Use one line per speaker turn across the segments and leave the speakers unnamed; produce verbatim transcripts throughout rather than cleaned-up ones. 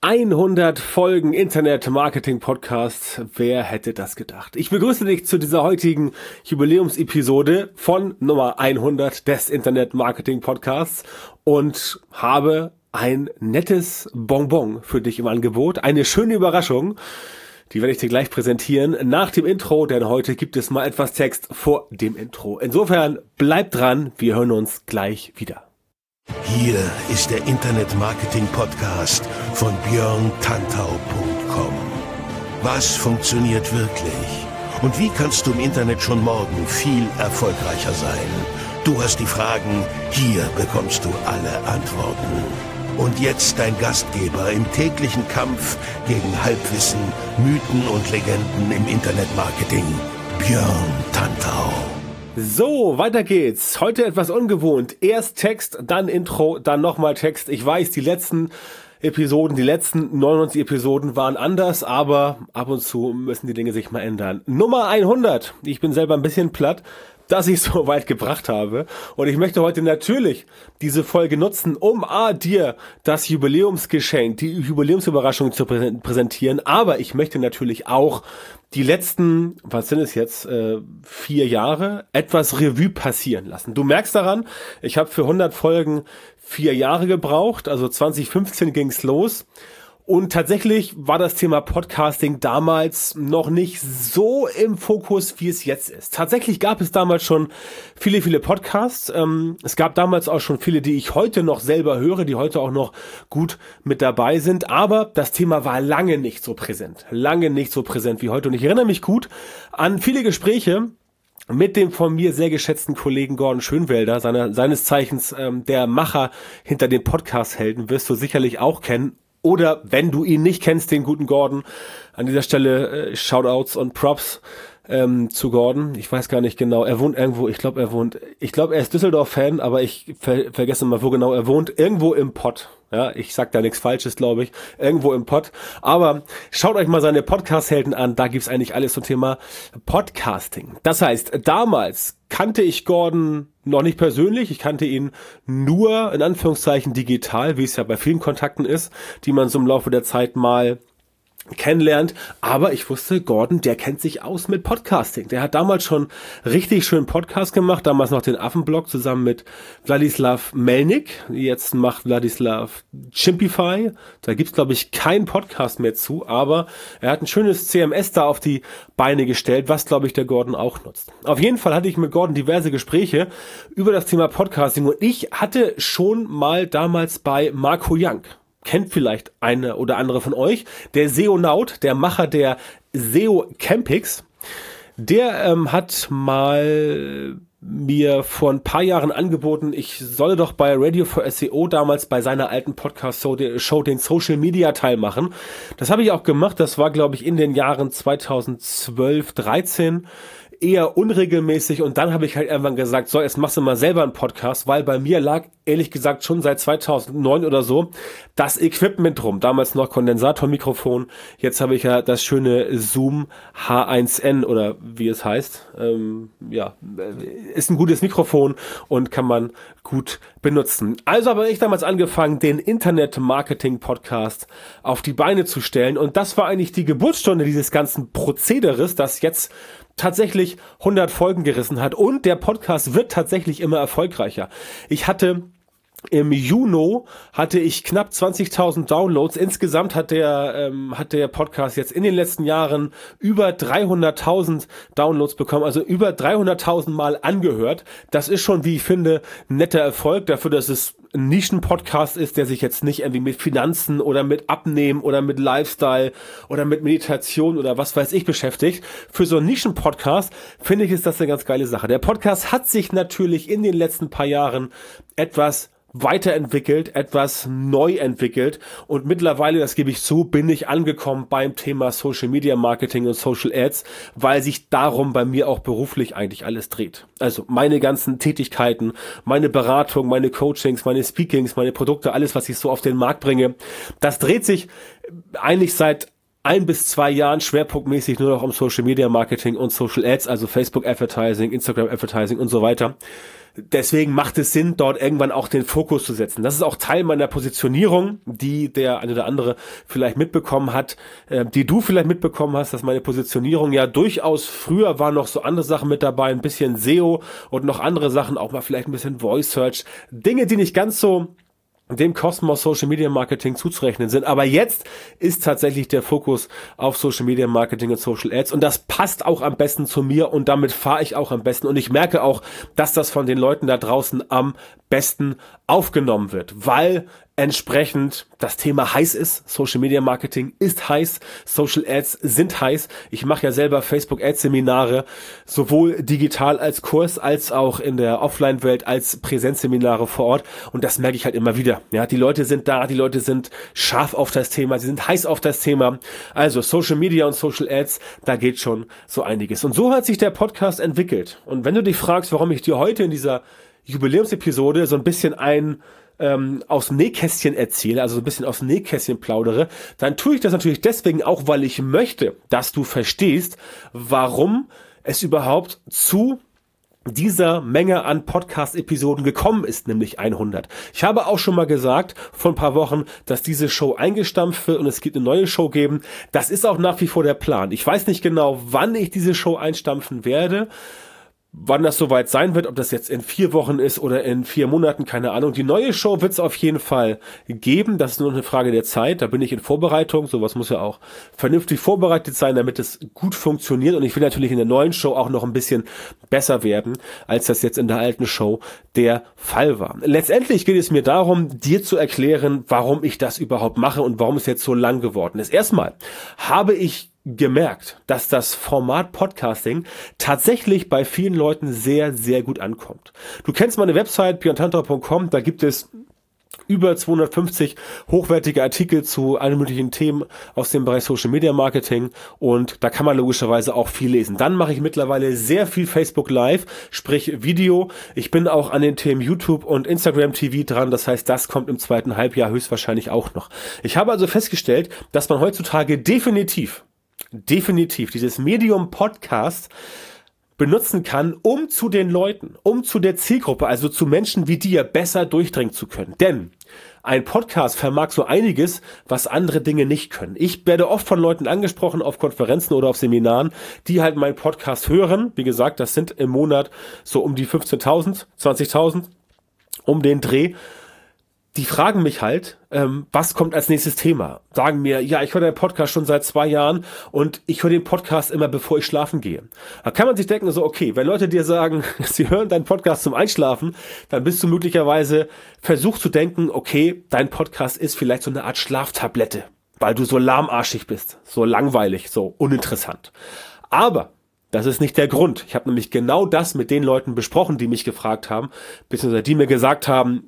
hundert Folgen Internet-Marketing-Podcast. Wer hätte das gedacht? Ich begrüße dich zu dieser heutigen Jubiläumsepisode von Nummer hundert des Internet-Marketing-Podcasts und habe ein nettes Bonbon für dich im Angebot. Eine schöne Überraschung. Die werde ich dir gleich präsentieren nach dem Intro, denn heute gibt es mal etwas Text vor dem Intro. Insofern bleib dran, wir hören uns gleich wieder.
Hier ist der Internet-Marketing-Podcast von björn tantau punkt com. Was funktioniert wirklich? Und wie kannst du im Internet schon morgen viel erfolgreicher sein? Du hast die Fragen, hier bekommst du alle Antworten. Und jetzt dein Gastgeber im täglichen Kampf gegen Halbwissen, Mythen und Legenden im Internetmarketing, Björn Tantau.
So, weiter geht's. Heute etwas ungewohnt. Erst Text, dann Intro, dann nochmal Text. Ich weiß, die letzten Episoden, die letzten neunundneunzig Episoden waren anders, aber ab und zu müssen die Dinge sich mal ändern. Nummer hundert. Ich bin selber ein bisschen platt, dass ich so weit gebracht habe. Und ich möchte heute natürlich diese Folge nutzen, um A, dir das Jubiläumsgeschenk, die Jubiläumsüberraschung zu präsentieren. Aber ich möchte natürlich auch die letzten, was sind es jetzt, äh, vier Jahre, etwas Revue passieren lassen. Du merkst daran, ich habe für hundert Folgen vier Jahre gebraucht, also zwanzig fünfzehn ging's los. Und tatsächlich war das Thema Podcasting damals noch nicht so im Fokus, wie es jetzt ist. Tatsächlich gab es damals schon viele, viele Podcasts. Ähm, es gab damals auch schon viele, die ich heute noch selber höre, die heute auch noch gut mit dabei sind. Aber das Thema war lange nicht so präsent. Lange nicht so präsent wie heute. Und ich erinnere mich gut an viele Gespräche mit dem von mir sehr geschätzten Kollegen Gordon Schönwelder, seiner, seines Zeichens ähm, der Macher hinter den Podcast-Helden, wirst du sicherlich auch kennen. Oder wenn du ihn nicht kennst, den guten Gordon, an dieser Stelle äh, Shoutouts und Props ähm, zu Gordon. Ich weiß gar nicht genau, er wohnt irgendwo, ich glaube er wohnt, ich glaube er ist Düsseldorf-Fan, aber ich ver- vergesse mal, wo genau er wohnt. Irgendwo im Pott. Ja, ich sag da nichts Falsches, glaube ich. Irgendwo im Pott. Aber schaut euch mal seine Podcast-Helden an, da gibt's eigentlich alles zum Thema Podcasting. Das heißt, damals kannte ich Gordon noch nicht persönlich. Ich kannte ihn nur, in Anführungszeichen, digital, wie es ja bei vielen Kontakten ist, die man so im Laufe der Zeit mal kennenlernt, aber ich wusste, Gordon, der kennt sich aus mit Podcasting. Der hat damals schon richtig schön Podcast gemacht, damals noch den Affenblog zusammen mit Wladislav Melnik. Jetzt macht Wladislav Chimpify. Da gibt's, glaube ich, keinen Podcast mehr zu, aber er hat ein schönes C M S da auf die Beine gestellt, was, glaube ich, der Gordon auch nutzt. Auf jeden Fall hatte ich mit Gordon diverse Gespräche über das Thema Podcasting und ich hatte schon mal damals bei Marco Young, kennt vielleicht eine oder andere von euch, der SEOnaut, der Macher der S E O Campix, der ähm, hat mal mir vor ein paar Jahren angeboten, ich solle doch bei Radio for S E O damals bei seiner alten Podcast-Show den Social-Media-Teil machen. Das habe ich auch gemacht, das war, glaube ich, in den Jahren zweitausendzwölf, dreizehn, eher unregelmäßig und dann habe ich halt irgendwann gesagt, so, jetzt machst du mal selber einen Podcast, weil bei mir lag, ehrlich gesagt, schon seit zweitausendneun oder so das Equipment rum. Damals noch Kondensatormikrofon, jetzt habe ich ja das schöne Zoom H eins N oder wie es heißt. Ähm, ja, ist ein gutes Mikrofon und kann man gut benutzen. Also habe ich damals angefangen, den Internet-Marketing-Podcast auf die Beine zu stellen und das war eigentlich die Geburtsstunde dieses ganzen Prozederes, das jetzt tatsächlich hundert Folgen gerissen hat und der Podcast wird tatsächlich immer erfolgreicher. Ich hatte im Juni hatte ich knapp zwanzigtausend Downloads. Insgesamt hat der ähm, hat der Podcast jetzt in den letzten Jahren über dreihunderttausend Downloads bekommen, also über dreihunderttausend Mal angehört. Das ist schon, wie ich finde, ein netter Erfolg dafür, dass es ein Nischen-Podcast ist, der sich jetzt nicht irgendwie mit Finanzen oder mit Abnehmen oder mit Lifestyle oder mit Meditation oder was weiß ich beschäftigt. Für so einen Nischen-Podcast finde ich, ist das eine ganz geile Sache. Der Podcast hat sich natürlich in den letzten paar Jahren etwas weiterentwickelt, etwas neu entwickelt und mittlerweile, das gebe ich zu, bin ich angekommen beim Thema Social Media Marketing und Social Ads, weil sich darum bei mir auch beruflich eigentlich alles dreht. Also meine ganzen Tätigkeiten, meine Beratung, meine Coachings, meine Speakings, meine Produkte, alles, was ich so auf den Markt bringe, das dreht sich eigentlich seit ein bis zwei Jahren schwerpunktmäßig nur noch um Social Media Marketing und Social Ads, also Facebook Advertising, Instagram Advertising und so weiter. Deswegen macht es Sinn, dort irgendwann auch den Fokus zu setzen. Das ist auch Teil meiner Positionierung, die der eine oder andere vielleicht mitbekommen hat, äh, die du vielleicht mitbekommen hast, dass meine Positionierung ja durchaus früher waren noch so andere Sachen mit dabei, ein bisschen S E O und noch andere Sachen, auch mal vielleicht ein bisschen Voice Search, Dinge, die nicht ganz so dem Kosmos Social Media Marketing zuzurechnen sind. Aber jetzt ist tatsächlich der Fokus auf Social Media Marketing und Social Ads und das passt auch am besten zu mir und damit fahre ich auch am besten und ich merke auch, dass das von den Leuten da draußen am besten aufgenommen wird, weil entsprechend das Thema heiß ist. Social Media Marketing ist heiß, Social Ads sind heiß. Ich mache ja selber Facebook Ads Seminare, sowohl digital als Kurs, als auch in der Offline-Welt als Präsenzseminare vor Ort und das merke ich halt immer wieder. Ja, die Leute sind da, die Leute sind scharf auf das Thema, sie sind heiß auf das Thema. Also Social Media und Social Ads, da geht schon so einiges. Und so hat sich der Podcast entwickelt. Und wenn du dich fragst, warum ich dir heute in dieser Jubiläumsepisode so ein bisschen ein ähm, aus dem Nähkästchen erzähle, also so ein bisschen aus dem Nähkästchen plaudere, dann tue ich das natürlich deswegen auch, weil ich möchte, dass du verstehst, warum es überhaupt zu dieser Menge an Podcast-Episoden gekommen ist, nämlich hundert. Ich habe auch schon mal gesagt, vor ein paar Wochen, dass diese Show eingestampft wird und es gibt eine neue Show geben. Das ist auch nach wie vor der Plan. Ich weiß nicht genau, wann ich diese Show einstampfen werde, wann das soweit sein wird, ob das jetzt in vier Wochen ist oder in vier Monaten, keine Ahnung. Die neue Show wird es auf jeden Fall geben. Das ist nur eine Frage der Zeit. Da bin ich in Vorbereitung. Sowas muss ja auch vernünftig vorbereitet sein, damit es gut funktioniert. Und ich will natürlich in der neuen Show auch noch ein bisschen besser werden, als das jetzt in der alten Show der Fall war. Letztendlich geht es mir darum, dir zu erklären, warum ich das überhaupt mache und warum es jetzt so lang geworden ist. Erstmal habe ich gemerkt, dass das Format Podcasting tatsächlich bei vielen Leuten sehr, sehr gut ankommt. Du kennst meine Website björn tantau punkt com, da gibt es über zweihundertfünfzig hochwertige Artikel zu allen möglichen Themen aus dem Bereich Social Media Marketing und da kann man logischerweise auch viel lesen. Dann mache ich mittlerweile sehr viel Facebook Live, sprich Video. Ich bin auch an den Themen YouTube und Instagram T V dran, das heißt, das kommt im zweiten Halbjahr höchstwahrscheinlich auch noch. Ich habe also festgestellt, dass man heutzutage definitiv definitiv dieses Medium Podcast benutzen kann, um zu den Leuten, um zu der Zielgruppe, also zu Menschen wie dir besser durchdringen zu können. Denn ein Podcast vermag so einiges, was andere Dinge nicht können. Ich werde oft von Leuten angesprochen auf Konferenzen oder auf Seminaren, die halt meinen Podcast hören. Wie gesagt, das sind im Monat so um die fünfzehntausend, zwanzigtausend, um den Dreh. Die fragen mich halt, ähm, was kommt als nächstes Thema? Sagen mir, ja, ich höre deinen Podcast schon seit zwei Jahren und ich höre den Podcast immer, bevor ich schlafen gehe. Da kann man sich denken, so, okay, wenn Leute dir sagen, sie hören deinen Podcast zum Einschlafen, dann bist du möglicherweise versucht zu denken, okay, dein Podcast ist vielleicht so eine Art Schlaftablette, weil du so lahmarschig bist, so langweilig, so uninteressant. Aber das ist nicht der Grund. Ich habe nämlich genau das mit den Leuten besprochen, die mich gefragt haben, beziehungsweise die mir gesagt haben,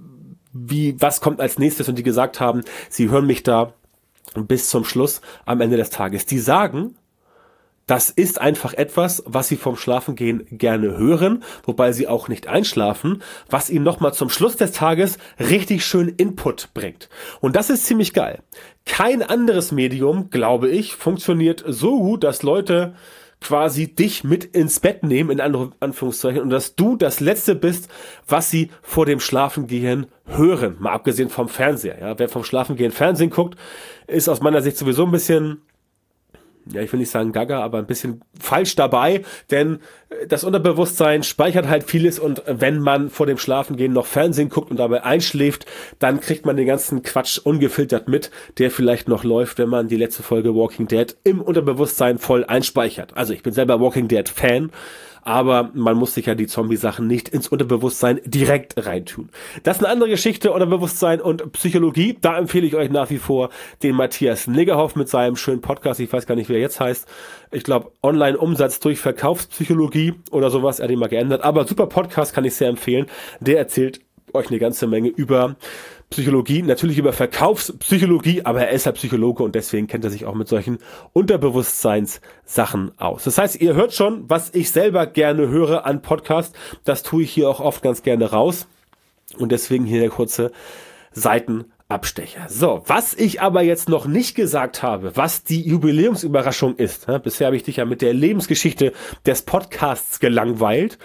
wie, was kommt als nächstes und die gesagt haben, sie hören mich da bis zum Schluss am Ende des Tages. Die sagen, das ist einfach etwas, was sie vom Schlafengehen gerne hören, wobei sie auch nicht einschlafen, was ihnen nochmal zum Schluss des Tages richtig schön Input bringt. Und das ist ziemlich geil. Kein anderes Medium, glaube ich, funktioniert so gut, dass Leute quasi dich mit ins Bett nehmen, in Anführungszeichen, und dass du das Letzte bist, was sie vor dem Schlafengehen hören. Mal abgesehen vom Fernseher. Ja, wer vom Schlafengehen Fernsehen guckt, ist aus meiner Sicht sowieso ein bisschen, ja, ich will nicht sagen gaga, aber ein bisschen falsch dabei, denn das Unterbewusstsein speichert halt vieles und wenn man vor dem Schlafengehen noch Fernsehen guckt und dabei einschläft, dann kriegt man den ganzen Quatsch ungefiltert mit, der vielleicht noch läuft, wenn man die letzte Folge Walking Dead im Unterbewusstsein voll einspeichert. Also ich bin selber Walking Dead Fan, aber man muss sich ja die Zombie-Sachen nicht ins Unterbewusstsein direkt reintun. Das ist eine andere Geschichte, Unterbewusstsein und Psychologie. Da empfehle ich euch nach wie vor den Matthias Niggerhoff mit seinem schönen Podcast. Ich weiß gar nicht, wie er jetzt heißt. Ich glaube, Online-Umsatz durch Verkaufspsychologie oder sowas. Er hat ihn mal geändert. Aber super Podcast, kann ich sehr empfehlen. Der erzählt euch eine ganze Menge über Psychologie, natürlich über Verkaufspsychologie, aber er ist ja Psychologe und deswegen kennt er sich auch mit solchen Unterbewusstseinssachen aus. Das heißt, ihr hört schon, was ich selber gerne höre an Podcast, das tue ich hier auch oft ganz gerne raus und deswegen hier der kurze Seitenartikel. Abstecher. So, was ich aber jetzt noch nicht gesagt habe, was die Jubiläumsüberraschung ist. Ja, bisher habe ich dich ja mit der Lebensgeschichte des Podcasts gelangweilt.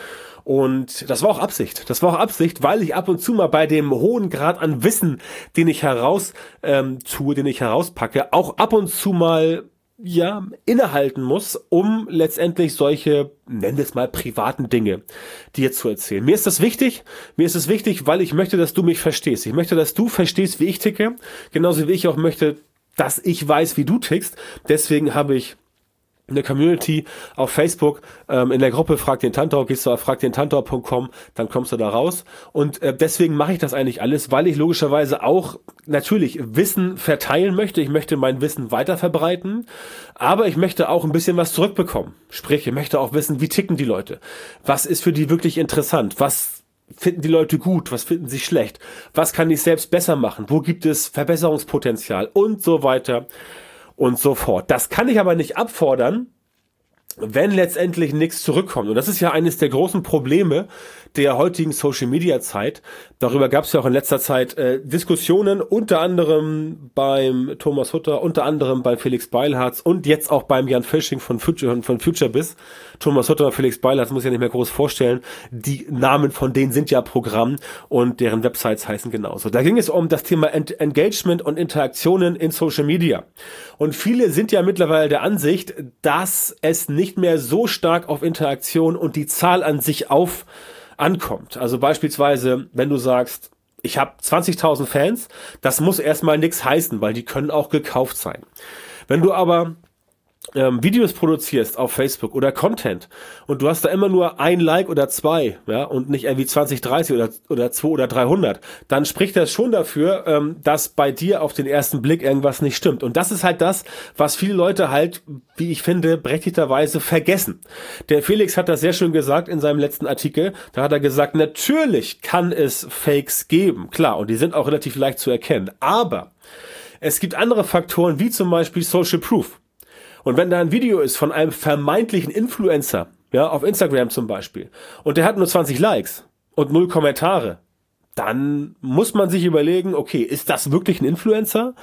Und das war auch Absicht. Das war auch Absicht, weil ich ab und zu mal bei dem hohen Grad an Wissen, den ich heraus ähm, tue, den ich herauspacke, auch ab und zu mal ja innehalten muss, um letztendlich solche, nennen wir es mal, privaten Dinge dir zu erzählen. Mir ist das wichtig. Mir ist es wichtig, weil ich möchte, dass du mich verstehst. Ich möchte, dass du verstehst, wie ich ticke. Genauso wie ich auch möchte, dass ich weiß, wie du tickst. Deswegen habe ich in der Community auf Facebook, ähm, in der Gruppe Frag den Tantor, gehst du auf frag den tantor punkt com, dann kommst du da raus. Und äh, deswegen mache ich das eigentlich alles, weil ich logischerweise auch natürlich Wissen verteilen möchte. Ich möchte mein Wissen weiter verbreiten, aber ich möchte auch ein bisschen was zurückbekommen. Sprich, ich möchte auch wissen, wie ticken die Leute? Was ist für die wirklich interessant? Was finden die Leute gut? Was finden sie schlecht? Was kann ich selbst besser machen? Wo gibt es Verbesserungspotenzial? Und so weiter und so fort. Das kann ich aber nicht abfordern, wenn letztendlich nichts zurückkommt. Und das ist ja eines der großen Probleme der heutigen Social-Media-Zeit. Darüber gab es ja auch in letzter Zeit äh, Diskussionen, unter anderem beim Thomas Hutter, unter anderem bei Felix Beilharz und jetzt auch beim Jan Fisching von Future, von FutureBiz. Thomas Hutter und Felix Beilharz muss ich ja nicht mehr groß vorstellen. Die Namen von denen sind ja Programm und deren Websites heißen genauso. Da ging es um das Thema Ent- Engagement und Interaktionen in Social Media. Und viele sind ja mittlerweile der Ansicht, dass es nicht mehr so stark auf Interaktion und die Zahl an sich auf ankommt. Also beispielsweise, wenn du sagst, ich habe zwanzigtausend Fans, das muss erstmal nichts heißen, weil die können auch gekauft sein. Wenn du aber ähm, Videos produzierst auf Facebook oder Content und du hast da immer nur ein Like oder zwei, ja, und nicht irgendwie zwanzig, dreißig oder oder zwei oder dreihundert, dann spricht das schon dafür, ähm, dass bei dir auf den ersten Blick irgendwas nicht stimmt. Und das ist halt das, was viele Leute halt, wie ich finde, berechtigterweise vergessen. Der Felix hat das sehr schön gesagt in seinem letzten Artikel. Da hat er gesagt, natürlich kann es Fakes geben, klar, und die sind auch relativ leicht zu erkennen. Aber es gibt andere Faktoren, wie zum Beispiel Social Proof. Und wenn da ein Video ist von einem vermeintlichen Influencer, ja, auf Instagram zum Beispiel, und der hat nur zwanzig Likes und null Kommentare, dann muss man sich überlegen, okay, ist das wirklich ein Influencer?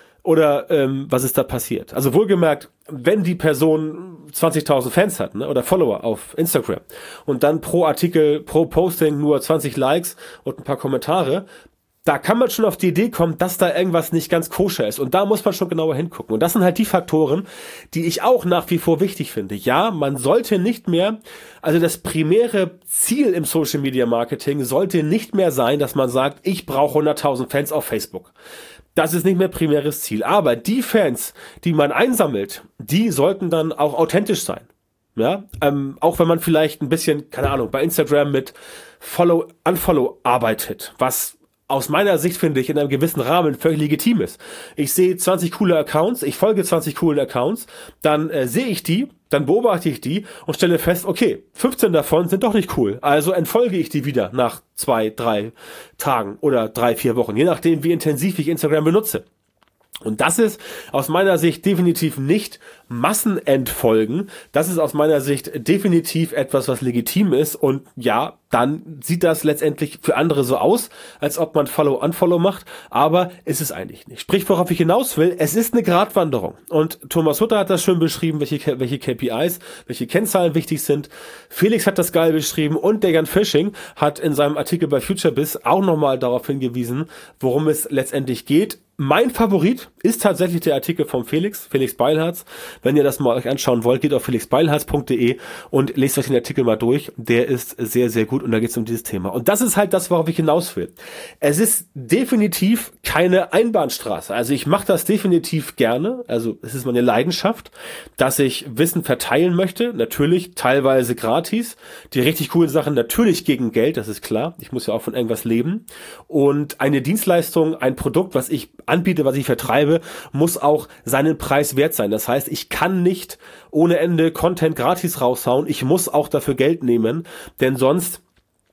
Oder ähm, was ist da passiert? Also wohlgemerkt, wenn die Person zwanzigtausend Fans hat, ne, oder Follower auf Instagram und dann pro Artikel, pro Posting nur zwanzig Likes und ein paar Kommentare, da kann man schon auf die Idee kommen, dass da irgendwas nicht ganz koscher ist. Und da muss man schon genauer hingucken. Und das sind halt die Faktoren, die ich auch nach wie vor wichtig finde. Ja, man sollte nicht mehr, also das primäre Ziel im Social Media Marketing sollte nicht mehr sein, dass man sagt, ich brauche hunderttausend Fans auf Facebook. Das ist nicht mehr primäres Ziel. Aber die Fans, die man einsammelt, die sollten dann auch authentisch sein. Ja, ähm, auch wenn man vielleicht ein bisschen, keine Ahnung, bei Instagram mit Follow, Unfollow arbeitet, was aus meiner Sicht, finde ich, in einem gewissen Rahmen völlig legitim ist. Ich sehe zwanzig coole Accounts, ich folge zwanzig coolen Accounts, dann äh, sehe ich die, dann beobachte ich die und stelle fest, okay, fünfzehn davon sind doch nicht cool. Also entfolge ich die wieder nach zwei, drei Tagen oder drei, vier Wochen, je nachdem, wie intensiv ich Instagram benutze. Und das ist aus meiner Sicht definitiv nicht Massenentfolgen. Das ist aus meiner Sicht definitiv etwas, was legitim ist. Und ja, dann sieht das letztendlich für andere so aus, als ob man Follow-Unfollow macht. Aber ist es eigentlich nicht. Sprich, worauf ich hinaus will, es ist eine Gratwanderung. Und Thomas Hutter hat das schön beschrieben, welche, welche K P Is, welche Kennzahlen wichtig sind. Felix hat das geil beschrieben und der Jan Fisching hat in seinem Artikel bei FutureBiz auch nochmal darauf hingewiesen, worum es letztendlich geht. Mein Favorit ist tatsächlich der Artikel von Felix, Felix Beilharz. Wenn ihr das mal euch anschauen wollt, geht auf felix beilharz punkt de und lest euch den Artikel mal durch. Der ist sehr, sehr gut und da geht es um dieses Thema. Und das ist halt das, worauf ich hinaus will. Es ist definitiv keine Einbahnstraße. Also ich mache das definitiv gerne. Also es ist meine Leidenschaft, dass ich Wissen verteilen möchte. Natürlich teilweise gratis. Die richtig coolen Sachen natürlich gegen Geld, das ist klar. Ich muss ja auch von irgendwas leben. Und eine Dienstleistung, ein Produkt, was ich anbiete, was ich vertreibe, muss auch seinen Preis wert sein. Das heißt, ich kann nicht ohne Ende Content gratis raushauen. Ich muss auch dafür Geld nehmen, denn sonst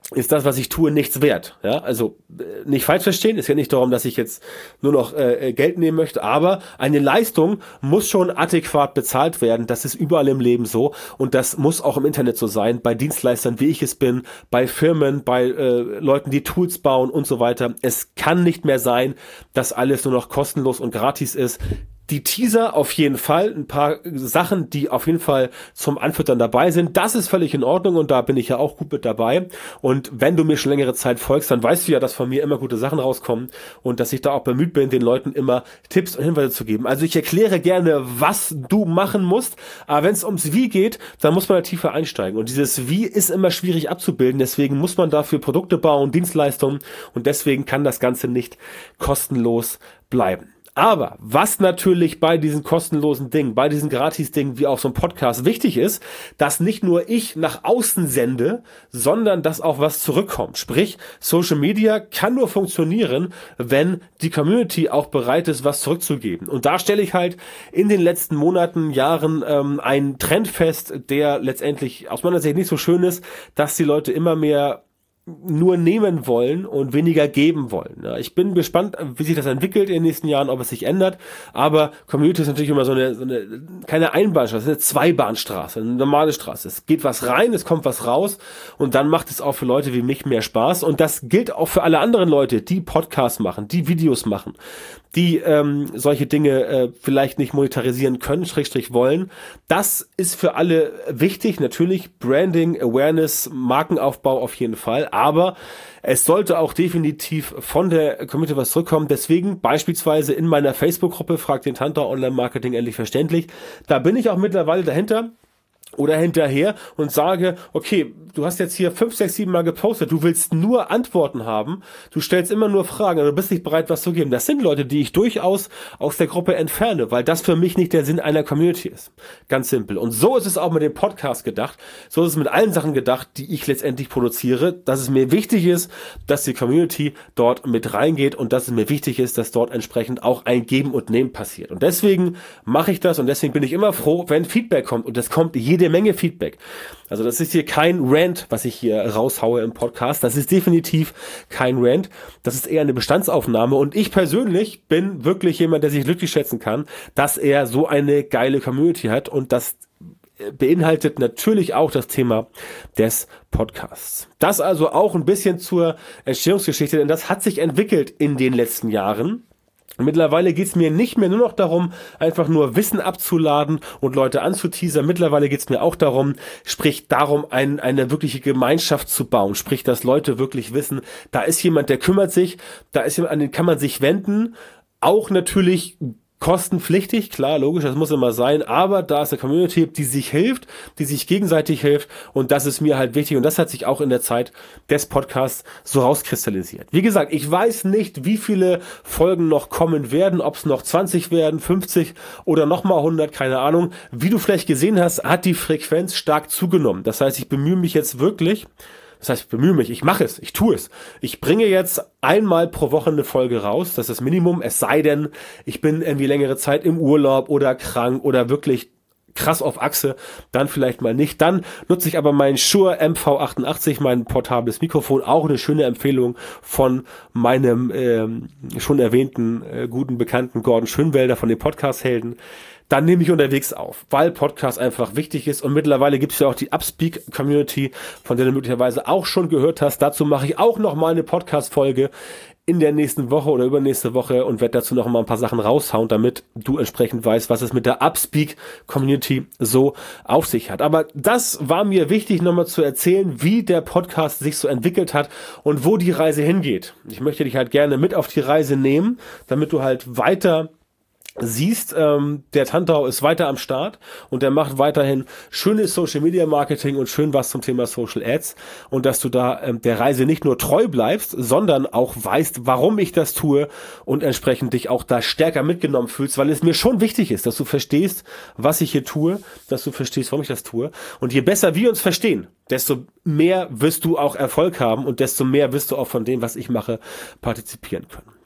ist das, was ich tue, nichts wert. Ja, also nicht falsch verstehen, ist ja nicht darum, dass ich jetzt nur noch äh, Geld nehmen möchte, aber eine Leistung muss schon adäquat bezahlt werden. Das ist überall im Leben so und das muss auch im Internet so sein, bei Dienstleistern, wie ich es bin, bei Firmen, bei äh, Leuten, die Tools bauen und so weiter. Es kann nicht mehr sein, dass alles nur noch kostenlos und gratis ist. Die Teaser auf jeden Fall, ein paar Sachen, die auf jeden Fall zum Anfüttern dabei sind, das ist völlig in Ordnung und da bin ich ja auch gut mit dabei. Und wenn du mir schon längere Zeit folgst, dann weißt du ja, dass von mir immer gute Sachen rauskommen und dass ich da auch bemüht bin, den Leuten immer Tipps und Hinweise zu geben. Also ich erkläre gerne, was du machen musst, aber wenn es ums Wie geht, dann muss man da tiefer einsteigen. Und dieses Wie ist immer schwierig abzubilden, deswegen muss man dafür Produkte bauen, Dienstleistungen und deswegen kann das Ganze nicht kostenlos bleiben. Aber was natürlich bei diesen kostenlosen Dingen, bei diesen Gratis-Dingen wie auch so ein Podcast wichtig ist, dass nicht nur ich nach außen sende, sondern dass auch was zurückkommt. Sprich, Social Media kann nur funktionieren, wenn die Community auch bereit ist, was zurückzugeben. Und da stelle ich halt in den letzten Monaten, Jahren ähm, einen Trend fest, der letztendlich aus meiner Sicht nicht so schön ist, dass die Leute immer mehr nur nehmen wollen und weniger geben wollen. Ja, ich bin gespannt, wie sich das entwickelt in den nächsten Jahren, ob es sich ändert, aber Community ist natürlich immer so eine, so eine keine Einbahnstraße, eine Zweibahnstraße, eine normale Straße. Es geht was rein, es kommt was raus und dann macht es auch für Leute wie mich mehr Spaß und das gilt auch für alle anderen Leute, die Podcasts machen, die Videos machen, die ähm, solche Dinge äh, vielleicht nicht monetarisieren können, Schrägstrich wollen. Das ist für alle wichtig, natürlich Branding, Awareness, Markenaufbau auf jeden Fall, aber es sollte auch definitiv von der Community was zurückkommen. Deswegen beispielsweise in meiner Facebook-Gruppe Frag den Tantau Online-Marketing endlich verständlich. Da bin ich auch mittlerweile dahinter oder hinterher und sage, okay, du hast jetzt hier fünf, sechs, sieben Mal gepostet, du willst nur Antworten haben, du stellst immer nur Fragen, du bist nicht bereit, was zu geben. Das sind Leute, die ich durchaus aus der Gruppe entferne, weil das für mich nicht der Sinn einer Community ist. Ganz simpel. Und so ist es auch mit dem Podcast gedacht, so ist es mit allen Sachen gedacht, die ich letztendlich produziere, dass es mir wichtig ist, dass die Community dort mit reingeht und dass es mir wichtig ist, dass dort entsprechend auch ein Geben und Nehmen passiert. Und deswegen mache ich das und deswegen bin ich immer froh, wenn Feedback kommt und es kommt jede Menge Feedback. Also das ist hier kein Rant, was ich hier raushaue im Podcast. Das ist definitiv kein Rant. Das ist eher eine Bestandsaufnahme. Und ich persönlich bin wirklich jemand, der sich glücklich schätzen kann, dass er so eine geile Community hat. Und das beinhaltet natürlich auch das Thema des Podcasts. Das also auch ein bisschen zur Entstehungsgeschichte, denn das hat sich entwickelt in den letzten Jahren. Mittlerweile geht's mir nicht mehr nur noch darum, einfach nur Wissen abzuladen und Leute anzuteasern. Mittlerweile geht's mir auch darum, sprich darum, ein, eine wirkliche Gemeinschaft zu bauen. Sprich, dass Leute wirklich wissen, da ist jemand, der kümmert sich, da ist jemand, an den kann man sich wenden. Auch natürlich kostenpflichtig, klar, logisch, das muss immer sein, aber da ist eine Community, die sich hilft, die sich gegenseitig hilft und das ist mir halt wichtig und das hat sich auch in der Zeit des Podcasts so rauskristallisiert. Wie gesagt, ich weiß nicht, wie viele Folgen noch kommen werden, ob es noch zwanzig werden, fünfzig oder nochmal hundert, keine Ahnung. Wie du vielleicht gesehen hast, hat die Frequenz stark zugenommen. Das heißt, ich bemühe mich jetzt wirklich, Das heißt, ich bemühe mich, ich mache es, ich tue es. Ich bringe jetzt einmal pro Woche eine Folge raus, das ist das Minimum, es sei denn, ich bin irgendwie längere Zeit im Urlaub oder krank oder wirklich krass auf Achse, dann vielleicht mal nicht. Dann nutze ich aber meinen Shure M V achtundachtzig, mein portables Mikrofon, auch eine schöne Empfehlung von meinem ähm, schon erwähnten äh, guten Bekannten Gordon Schönwelder von den Podcast-Helden. Dann nehme ich unterwegs auf, weil Podcast einfach wichtig ist und mittlerweile gibt es ja auch die Upspeak-Community, von der du möglicherweise auch schon gehört hast. Dazu mache ich auch noch mal eine Podcast-Folge in der nächsten Woche oder übernächste Woche und werde dazu noch mal ein paar Sachen raushauen, damit du entsprechend weißt, was es mit der Upspeak-Community so auf sich hat. Aber das war mir wichtig, nochmal zu erzählen, wie der Podcast sich so entwickelt hat und wo die Reise hingeht. Ich möchte dich halt gerne mit auf die Reise nehmen, damit du halt weiter siehst, ähm, der Tantau ist weiter am Start und der macht weiterhin schönes Social Media Marketing und schön was zum Thema Social Ads und dass du da ähm, der Reise nicht nur treu bleibst, sondern auch weißt, warum ich das tue und entsprechend dich auch da stärker mitgenommen fühlst, weil es mir schon wichtig ist, dass du verstehst, was ich hier tue, dass du verstehst, warum ich das tue und je besser wir uns verstehen, desto mehr wirst du auch Erfolg haben und desto mehr wirst du auch von dem, was ich mache, partizipieren können.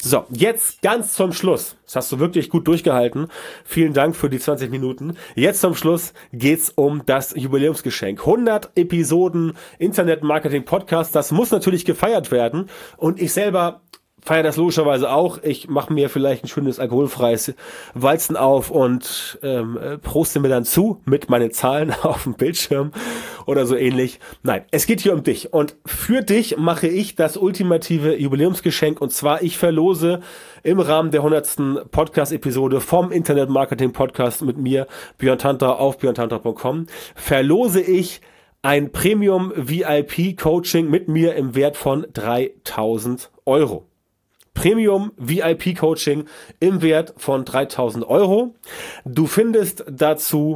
So, jetzt ganz zum Schluss. Das hast du wirklich gut durchgehalten. Vielen Dank für die zwanzig Minuten. Jetzt zum Schluss geht's um das Jubiläumsgeschenk. hundert Episoden Internet-Marketing-Podcast. Das muss natürlich gefeiert werden. Und ich selber feiere das logischerweise auch. Ich mache mir vielleicht ein schönes alkoholfreies Weizen auf und ähm, proste mir dann zu mit meinen Zahlen auf dem Bildschirm oder so ähnlich. Nein, es geht hier um dich. Und für dich mache ich das ultimative Jubiläumsgeschenk. Und zwar, ich verlose im Rahmen der hundertsten Podcast-Episode vom Internet-Marketing-Podcast mit mir, Björn Tantra, auf björn tantra punkt com, verlose ich ein Premium-V I P-Coaching mit mir im Wert von dreitausend Euro. Premium-V I P-Coaching im Wert von dreitausend Euro. Du findest dazu,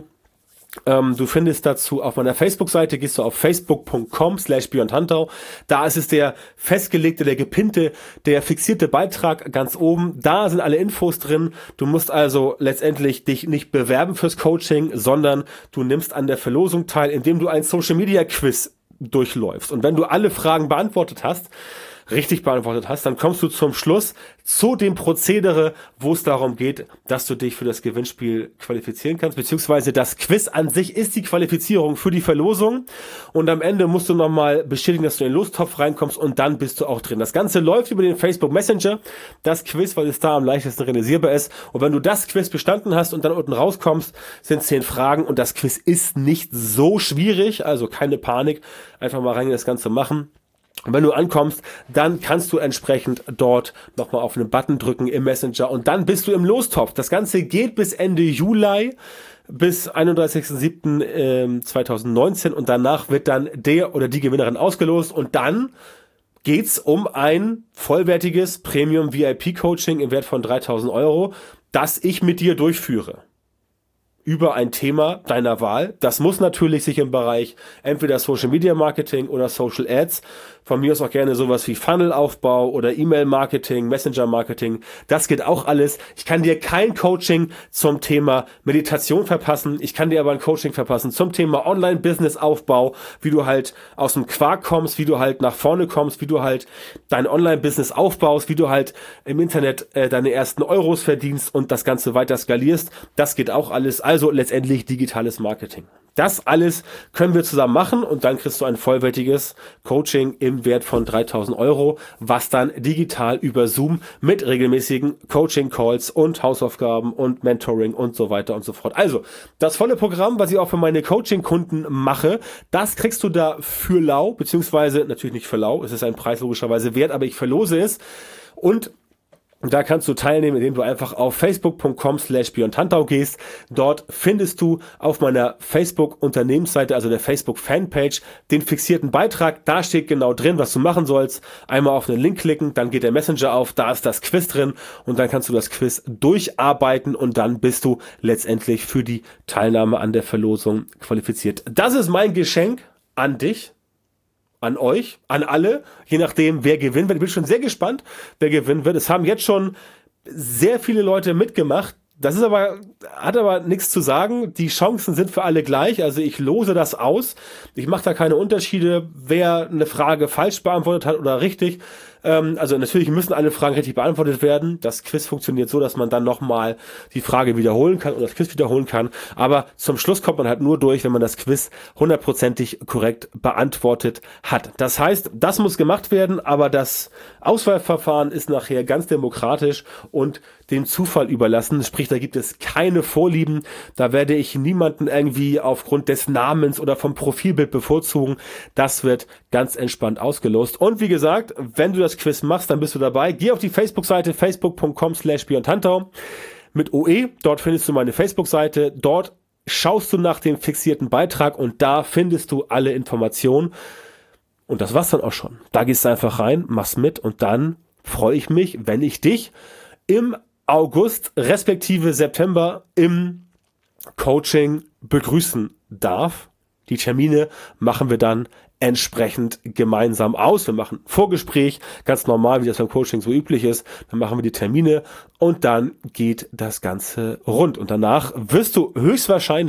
ähm, du findest dazu auf meiner Facebook-Seite, gehst du auf facebook punkt com slash björn tantau. Da ist es der festgelegte, der gepinnte, der fixierte Beitrag ganz oben. Da sind alle Infos drin. Du musst also letztendlich dich nicht bewerben fürs Coaching, sondern du nimmst an der Verlosung teil, indem du ein Social-Media-Quiz durchläufst. Und wenn du alle Fragen beantwortet hast, richtig beantwortet hast, dann kommst du zum Schluss zu dem Prozedere, wo es darum geht, dass du dich für das Gewinnspiel qualifizieren kannst, beziehungsweise das Quiz an sich ist die Qualifizierung für die Verlosung und am Ende musst du nochmal bestätigen, dass du in den Lostopf reinkommst und dann bist du auch drin. Das Ganze läuft über den Facebook Messenger, das Quiz, weil es da am leichtesten realisierbar ist, und wenn du das Quiz bestanden hast und dann unten rauskommst, sind zehn Fragen und das Quiz ist nicht so schwierig, also keine Panik, einfach mal rein das Ganze machen. Und wenn du ankommst, dann kannst du entsprechend dort nochmal auf einen Button drücken im Messenger und dann bist du im Lostopf. Das Ganze geht bis Ende Juli, bis einunddreißigsten siebten zweitausendneunzehn und danach wird dann der oder die Gewinnerin ausgelost und dann geht's um ein vollwertiges Premium-V I P-Coaching im Wert von dreitausend Euro, das ich mit dir durchführe. Über ein Thema deiner Wahl. Das muss natürlich sich im Bereich entweder Social Media Marketing oder Social Ads, von mir aus auch gerne sowas wie Funnelaufbau oder E-Mail Marketing, Messenger Marketing. Das geht auch alles. Ich kann dir kein Coaching zum Thema Meditation verpassen. Ich kann dir aber ein Coaching verpassen zum Thema Online-Business-Aufbau, wie du halt aus dem Quark kommst, wie du halt nach vorne kommst, wie du halt dein Online-Business aufbaust, wie du halt im Internet äh, deine ersten Euros verdienst und das Ganze weiter skalierst. Das geht auch alles. Also letztendlich digitales Marketing. Das alles können wir zusammen machen und dann kriegst du ein vollwertiges Coaching im Wert von dreitausend Euro, was dann digital über Zoom mit regelmäßigen Coaching-Calls und Hausaufgaben und Mentoring und so weiter und so fort. Also das volle Programm, was ich auch für meine Coaching-Kunden mache, das kriegst du da für lau, beziehungsweise natürlich nicht für lau, es ist ein Preis logischerweise wert, aber ich verlose es und da kannst du teilnehmen, indem du einfach auf facebook punkt com slash björn tantau gehst. Dort findest du auf meiner Facebook-Unternehmensseite, also der Facebook-Fanpage, den fixierten Beitrag. Da steht genau drin, was du machen sollst. Einmal auf den Link klicken, dann geht der Messenger auf, da ist das Quiz drin und dann kannst du das Quiz durcharbeiten und dann bist du letztendlich für die Teilnahme an der Verlosung qualifiziert. Das ist mein Geschenk an dich. An euch, an alle, je nachdem, wer gewinnen wird. Ich bin schon sehr gespannt, wer gewinnen wird. Es haben jetzt schon sehr viele Leute mitgemacht. Das ist aber, hat aber nichts zu sagen. Die Chancen sind für alle gleich. Also ich lose das aus. Ich mache da keine Unterschiede, wer eine Frage falsch beantwortet hat oder richtig. Ähm, also natürlich müssen alle Fragen richtig beantwortet werden. Das Quiz funktioniert so, dass man dann nochmal die Frage wiederholen kann oder das Quiz wiederholen kann. Aber zum Schluss kommt man halt nur durch, wenn man das Quiz hundertprozentig korrekt beantwortet hat. Das heißt, das muss gemacht werden, aber das Auswahlverfahren ist nachher ganz demokratisch und dem Zufall überlassen. Sprich, da gibt es keine Vorlieben. Da werde ich niemanden irgendwie aufgrund des Namens oder vom Profilbild bevorzugen. Das wird ganz entspannt ausgelost. Und wie gesagt, wenn du das Quiz machst, dann bist du dabei. Geh auf die Facebook-Seite facebook punkt com slash björn tantau mit O E. Dort findest du meine Facebook-Seite. Dort schaust du nach dem fixierten Beitrag und da findest du alle Informationen. Und das war's dann auch schon. Da gehst du einfach rein, machst mit und dann freue ich mich, wenn ich dich im August respektive September im Coaching begrüßen darf. Die Termine machen wir dann entsprechend gemeinsam aus. Wir machen Vorgespräch, ganz normal, wie das beim Coaching so üblich ist. Dann machen wir die Termine und dann geht das Ganze rund. Und danach wirst du höchstwahrscheinlich,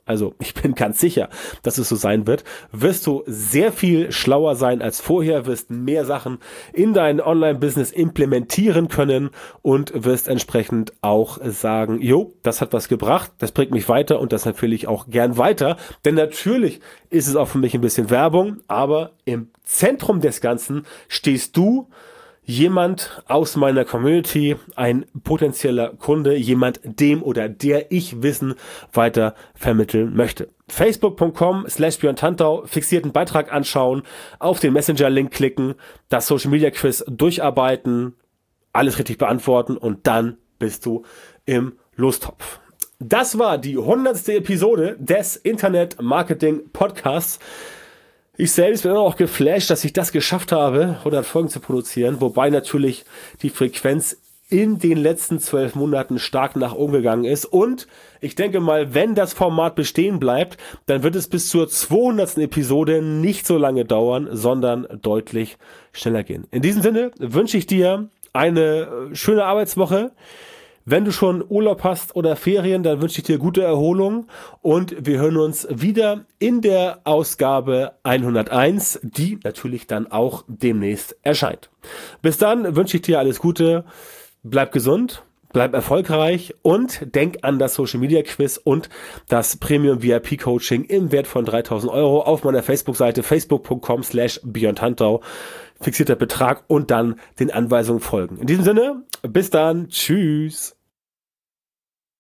also ich bin ganz sicher, dass es so sein wird, wirst du sehr viel schlauer sein als vorher, wirst mehr Sachen in dein Online-Business implementieren können und wirst entsprechend auch sagen, jo, das hat was gebracht, das bringt mich weiter und das empfehle ich auch gern weiter, denn natürlich ist es auch für mich ein bisschen Werbung, aber im Zentrum des Ganzen stehst du, jemand aus meiner Community, ein potenzieller Kunde, jemand dem oder der ich Wissen weiter vermitteln möchte. Facebook.com slash Björn Tantau, fixierten Beitrag anschauen, auf den Messenger-Link klicken, das Social-Media-Quiz durcharbeiten, alles richtig beantworten und dann bist du im Lostopf. Das war die hundertste Episode des Internet-Marketing-Podcasts. Ich selbst bin auch geflasht, dass ich das geschafft habe, hundert Folgen zu produzieren, wobei natürlich die Frequenz in den letzten zwölf Monaten stark nach oben gegangen ist. Und ich denke mal, wenn das Format bestehen bleibt, dann wird es bis zur zweihundertsten Episode nicht so lange dauern, sondern deutlich schneller gehen. In diesem Sinne wünsche ich dir eine schöne Arbeitswoche. Wenn du schon Urlaub hast oder Ferien, dann wünsche ich dir gute Erholung und wir hören uns wieder in der Ausgabe hunderteins, die natürlich dann auch demnächst erscheint. Bis dann wünsche ich dir alles Gute, bleib gesund, bleib erfolgreich und denk an das Social Media Quiz und das Premium V I P Coaching im Wert von dreitausend Euro auf meiner Facebook-Seite facebook.com slash Björn Tantau. Fixierter Betrag und dann den Anweisungen folgen. In diesem Sinne, bis dann, tschüss.